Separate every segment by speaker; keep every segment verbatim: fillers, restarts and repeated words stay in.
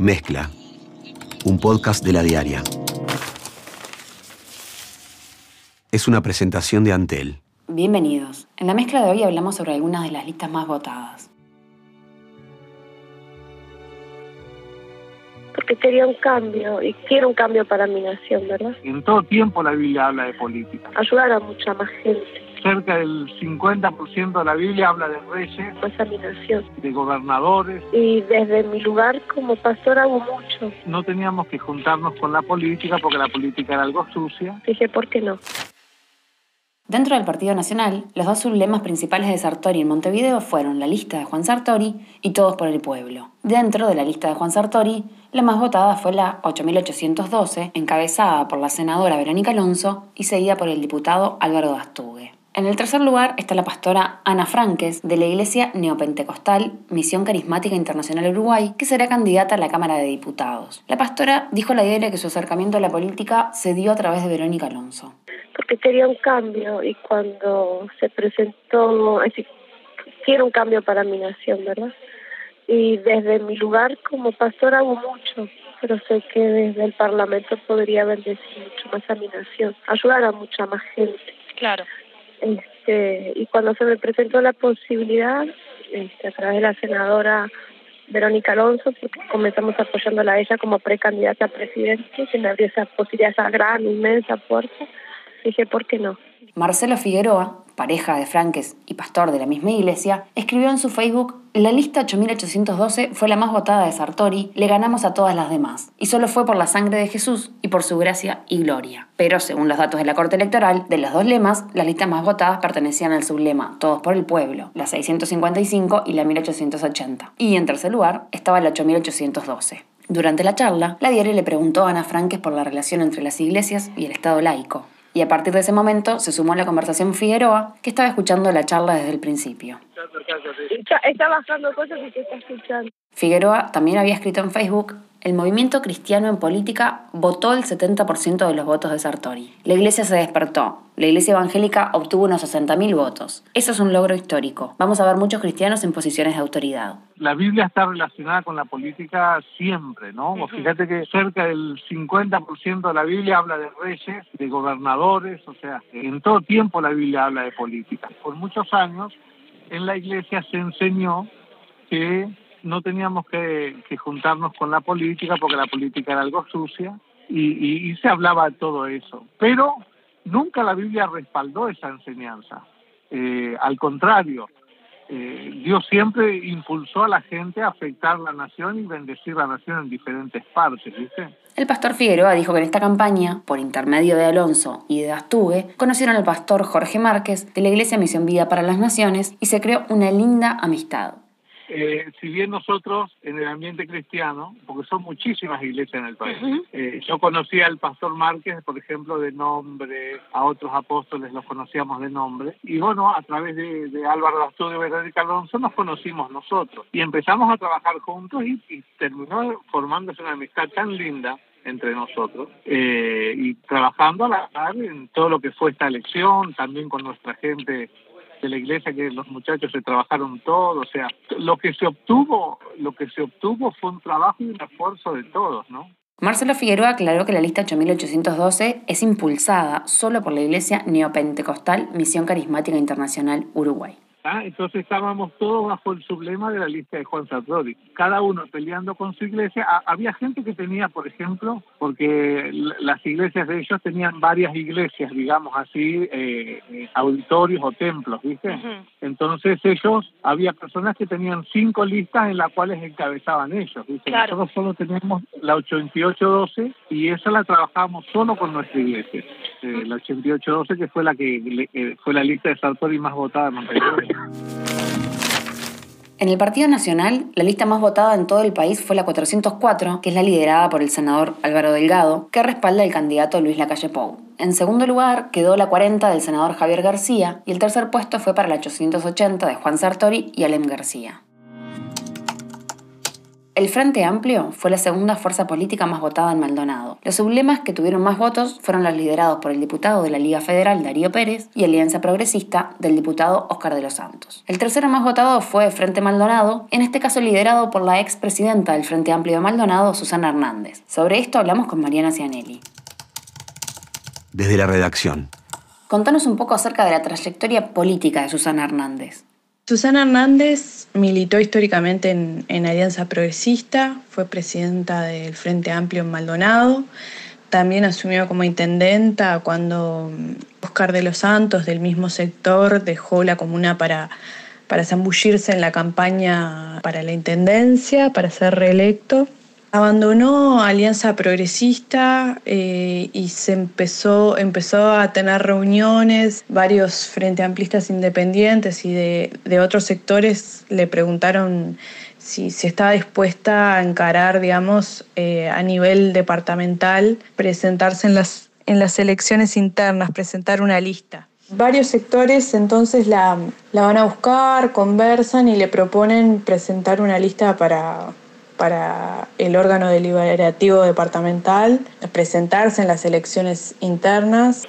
Speaker 1: Mezcla, un podcast de La Diaria. Es una presentación de Antel.
Speaker 2: Bienvenidos. En la mezcla de hoy hablamos sobre algunas de las listas más votadas.
Speaker 3: Porque quería un cambio, y quiero un cambio para mi nación, ¿verdad?
Speaker 4: En todo tiempo la Biblia habla de política.
Speaker 3: Ayudar a mucha más gente.
Speaker 4: Cerca del cincuenta por ciento de la Biblia habla de reyes,
Speaker 3: Pues a mi nación.
Speaker 4: de gobernadores.
Speaker 3: Y desde mi lugar como pastor hago mucho.
Speaker 4: No teníamos que juntarnos con la política porque la política era algo sucia.
Speaker 3: Dije, ¿por qué no?
Speaker 2: Dentro del Partido Nacional, los dos sublemas principales de Sartori en Montevideo fueron la lista de Juan Sartori y Todos por el Pueblo. Dentro de la lista de Juan Sartori, la más votada fue la ocho mil ochocientos doce, encabezada por la senadora Verónica Alonso y seguida por el diputado Álvaro Dastugue. En el tercer lugar está la pastora Ana Franques, de la Iglesia Neopentecostal Misión Carismática Internacional Uruguay, que será candidata a la Cámara de Diputados. La pastora dijo a la Diaria que su acercamiento a la política se dio a través de Verónica Alonso.
Speaker 3: Porque quería un cambio, y cuando se presentó, es decir, quiero un cambio para mi nación, ¿verdad? Y desde mi lugar como pastor hago mucho, pero sé que desde el Parlamento podría bendecir mucho más a mi nación, ayudar a mucha más gente.
Speaker 5: Claro.
Speaker 3: Este, y cuando se me presentó la posibilidad, este, a través de la senadora Verónica Alonso, porque comenzamos apoyándola a ella como precandidata a presidente, que me abrió esa posibilidad, esa gran, inmensa puerta, dije, ¿por qué no?
Speaker 2: Marcelo Figueroa, pareja de Franques y pastor de la misma iglesia, escribió en su Facebook: la lista ocho mil ochocientos doce fue la más votada de Sartori, le ganamos a todas las demás, y solo fue por la sangre de Jesús y por su gracia y gloria. Pero según los datos de la Corte Electoral, de los dos lemas, las listas más votadas pertenecían al sublema Todos por el Pueblo, la seiscientos cincuenta y cinco y la mil ochocientos ochenta. Y en tercer lugar estaba la ocho mil ochocientos doce. Durante la charla, la Diaria le preguntó a Ana Franques por la relación entre las iglesias y el Estado laico. Y a partir de ese momento se sumó a la conversación Figueroa, que estaba escuchando la charla desde el principio.
Speaker 3: Está, está bajando cosas y te está escuchando.
Speaker 2: Figueroa también había escrito en Facebook: el movimiento cristiano en política votó el setenta por ciento de los votos de Sartori. La iglesia se despertó. La iglesia evangélica obtuvo unos sesenta mil votos. Eso es un logro histórico. Vamos a ver muchos cristianos en posiciones de autoridad.
Speaker 4: La Biblia está relacionada con la política siempre, ¿no? Uh-huh. Fíjate que cerca del cincuenta por ciento de la Biblia habla de reyes, de gobernadores, o sea, en todo tiempo la Biblia habla de política. Por muchos años en la iglesia se enseñó que no teníamos que, que juntarnos con la política porque la política era algo sucia y, y, y se hablaba de todo eso. Pero nunca la Biblia respaldó esa enseñanza. Eh, al contrario, eh, Dios siempre impulsó a la gente a afectar la nación y bendecir la nación en diferentes partes, ¿viste?
Speaker 2: El pastor Figueroa dijo que en esta campaña, por intermedio de Alonso y de Dastugue, conocieron al pastor Jorge Márquez de la Iglesia Misión Vida para las Naciones y se creó una linda amistad.
Speaker 4: Eh, si bien nosotros en el ambiente cristiano, porque son muchísimas iglesias en el país, uh-huh. eh, yo conocía al pastor Márquez, por ejemplo, de nombre, a otros apóstoles los conocíamos de nombre, y bueno, a través de, de Álvaro Dastugue y Verónica Alonso nos conocimos nosotros, y empezamos a trabajar juntos y, y terminó formándose una amistad tan linda entre nosotros, eh, y trabajando a la par en todo lo que fue esta elección, también con nuestra gente de la iglesia, que los muchachos se trabajaron todo, o sea, lo que se obtuvo, lo que se obtuvo fue un trabajo y un esfuerzo de todos, ¿no?
Speaker 2: Marcelo Figueroa aclaró que la lista ocho mil ochocientos doce es impulsada solo por la Iglesia Neopentecostal Misión Carismática Internacional Uruguay.
Speaker 4: ¿Ah? Entonces estábamos todos bajo el sublema de la lista de Juan Sartori, cada uno peleando con su iglesia. Ah, había gente que tenía, por ejemplo, porque las iglesias de ellos tenían varias iglesias, digamos así, eh, eh, auditorios o templos, ¿viste? Uh-huh. Entonces ellos, había personas que tenían cinco listas en las cuales encabezaban ellos, ¿viste? Claro. Nosotros solo teníamos la ochenta y ocho doce y esa la trabajamos solo con nuestra iglesia. Eh, la ochenta y ocho doce, que fue la que eh, fue la lista de Sartori más votada en Montevideo.
Speaker 2: En el Partido Nacional, la lista más votada en todo el país fue la cuatrocientos cuatro, que es la liderada por el senador Álvaro Delgado, que respalda al candidato Luis Lacalle Pou. En segundo lugar quedó la cuarenta del senador Javier García y el tercer puesto fue para la ochocientos ochenta de Juan Sartori y Alem García. El Frente Amplio fue la segunda fuerza política más votada en Maldonado. Los sublemas que tuvieron más votos fueron los liderados por el diputado de la Liga Federal, Darío Pérez, y Alianza Progresista, del diputado Óscar de los Santos. El tercero más votado fue Frente Maldonado, en este caso liderado por la expresidenta del Frente Amplio de Maldonado, Susana Hernández. Sobre esto hablamos con Mariana Cianelli.
Speaker 1: Desde la redacción.
Speaker 2: Contanos un poco acerca de la trayectoria política de Susana Hernández.
Speaker 5: Susana Hernández militó históricamente en, en Alianza Progresista, fue presidenta del Frente Amplio en Maldonado, también asumió como intendenta cuando Óscar de los Santos, del mismo sector, dejó la comuna para, para zambullirse en la campaña para la intendencia, para ser reelecto. Abandonó Alianza Progresista eh, y se empezó, empezó a tener reuniones. Varios frente amplistas independientes y de, de otros sectores le preguntaron si, si estaba dispuesta a encarar, digamos, eh, a nivel departamental, presentarse en las, en las elecciones internas, presentar una lista. Varios sectores entonces la, la van a buscar, conversan y le proponen presentar una lista para... para el órgano deliberativo departamental, presentarse en las elecciones internas.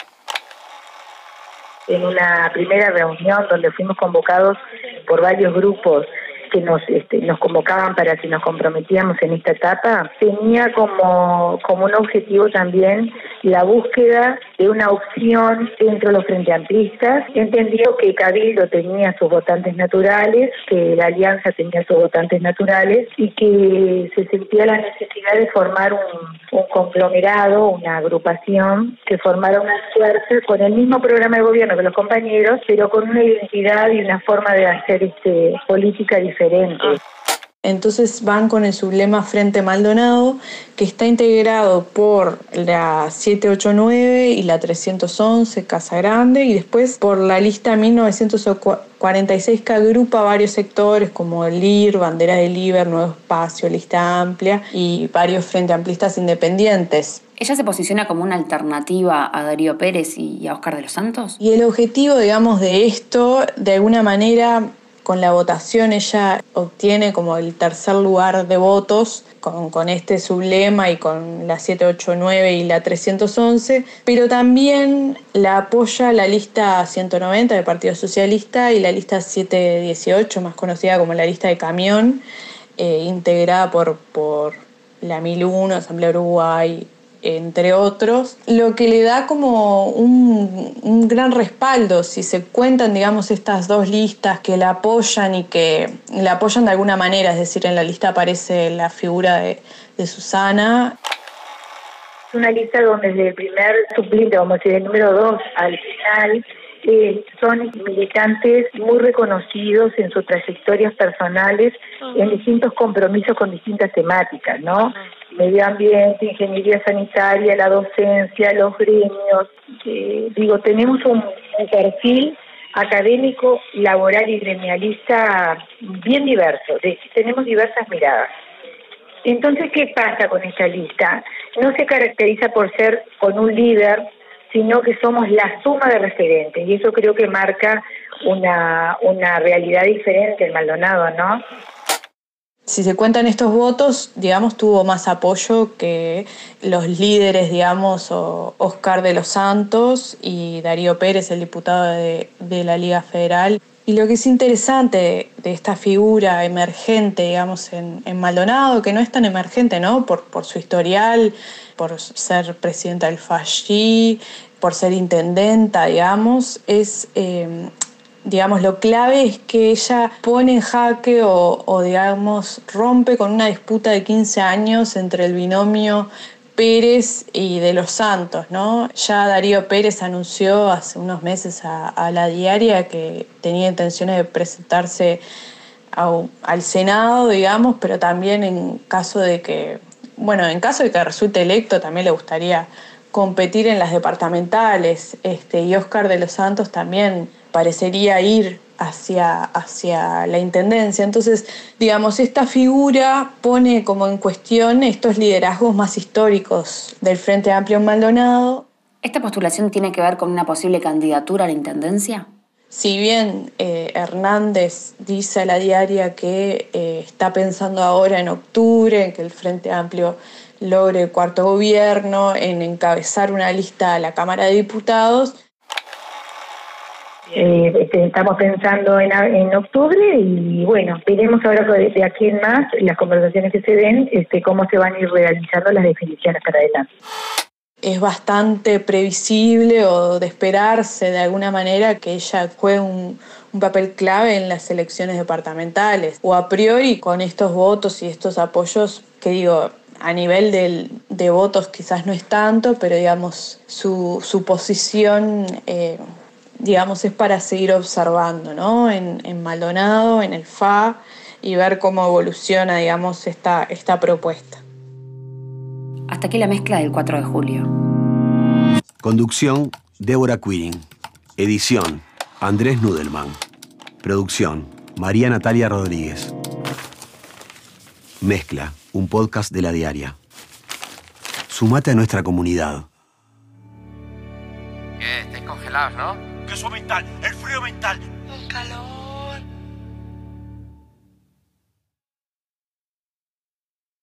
Speaker 6: En una primera reunión donde fuimos convocados por varios grupos que nos, este, nos convocaban para si nos comprometíamos en esta etapa, tenía como, como un objetivo también la búsqueda de una opción dentro de los frente amplistas. Entendió que Cabildo tenía sus votantes naturales, que la Alianza tenía sus votantes naturales y que se sentía la necesidad de formar un, un conglomerado, una agrupación que formara una fuerza con el mismo programa de gobierno que los compañeros, pero con una identidad y una forma de hacer este, política diferente.
Speaker 5: Entonces van con el sublema Frente Maldonado, que está integrado por la setecientos ochenta y nueve y la trescientos once, Casa Grande, y después por la lista mil novecientos cuarenta y seis, que agrupa varios sectores como el L I R, Bandera del Liber, Nuevo Espacio, Lista Amplia y varios frente amplistas independientes.
Speaker 2: ¿Ella se posiciona como una alternativa a Darío Pérez y a Óscar de los Santos?
Speaker 5: Y el objetivo, digamos, de esto, de alguna manera, con la votación ella obtiene como el tercer lugar de votos con, con este sublema y con la setecientos ochenta y nueve y la trescientos once, pero también la apoya la lista ciento noventa del Partido Socialista y la lista setecientos dieciocho, más conocida como la lista de Camión, eh, integrada por, por la mil uno, Asamblea Uruguay, entre otros, lo que le da como un, un gran respaldo si se cuentan, digamos, estas dos listas que la apoyan y que la apoyan de alguna manera, es decir, en la lista aparece la figura de, de Susana.
Speaker 6: Es una lista donde desde el primer suplente, vamos a decir, el número dos al final, eh, son militantes muy reconocidos en sus trayectorias personales, en distintos compromisos con distintas temáticas, ¿no? Medio ambiente, ingeniería sanitaria, la docencia, los gremios. Eh, digo, tenemos un, un perfil académico, laboral y gremialista bien diverso. De, tenemos diversas miradas. Entonces, ¿qué pasa con esta lista? No se caracteriza por ser con un líder, sino que somos la suma de referentes. Y eso creo que marca una, una realidad diferente en Maldonado, ¿no?
Speaker 5: Si se cuentan estos votos, digamos, tuvo más apoyo que los líderes, digamos, o Óscar de los Santos y Darío Pérez, el diputado de, de la Liga Federal. Y lo que es interesante de, de esta figura emergente, digamos, en, en Maldonado, que no es tan emergente, ¿no? Por, por su historial, por ser presidenta del F A S H I, por ser intendenta, digamos, es... Eh, Digamos, lo clave es que ella pone en jaque o, o, digamos, rompe con una disputa de quince años entre el binomio Pérez y de los Santos, ¿no? Ya Darío Pérez anunció hace unos meses a, a la diaria que tenía intenciones de presentarse a, al Senado, digamos, pero también en caso de que, bueno, en caso de que resulte electo también le gustaría competir en las departamentales, este, y Óscar de los Santos también parecería ir hacia, hacia la intendencia. Entonces, digamos, esta figura pone como en cuestión estos liderazgos más históricos del Frente Amplio en Maldonado.
Speaker 2: ¿Esta postulación tiene que ver con una posible candidatura a la intendencia?
Speaker 5: Si bien eh, Hernández dice a la diaria que eh, está pensando ahora en octubre, en que el Frente Amplio logre el cuarto gobierno, en encabezar una lista a la Cámara de Diputados.
Speaker 6: Eh, este, estamos pensando en, en octubre y bueno, veremos ahora de, de aquí en más las conversaciones que se den, este, cómo se van a ir realizando las definiciones para adelante.
Speaker 5: Es bastante previsible o de esperarse de alguna manera que ella juegue un, un papel clave en las elecciones departamentales. O a priori con estos votos y estos apoyos, que digo, a nivel del, de votos quizás no es tanto, pero digamos su, su posición eh, digamos es para seguir observando, ¿no? En, en Maldonado, en el F A, y ver cómo evoluciona, digamos, esta, esta propuesta.
Speaker 2: Hasta aquí la mezcla del cuatro de julio.
Speaker 1: Conducción, Débora Quirin. Edición, Andrés Nudelman. Producción, María Natalia Rodríguez. Mezcla, un podcast de La Diaria. Sumate a nuestra comunidad.
Speaker 7: ¿Qué? Estáis congelados, ¿no?
Speaker 8: Queso mental, el frío mental.
Speaker 9: El calor.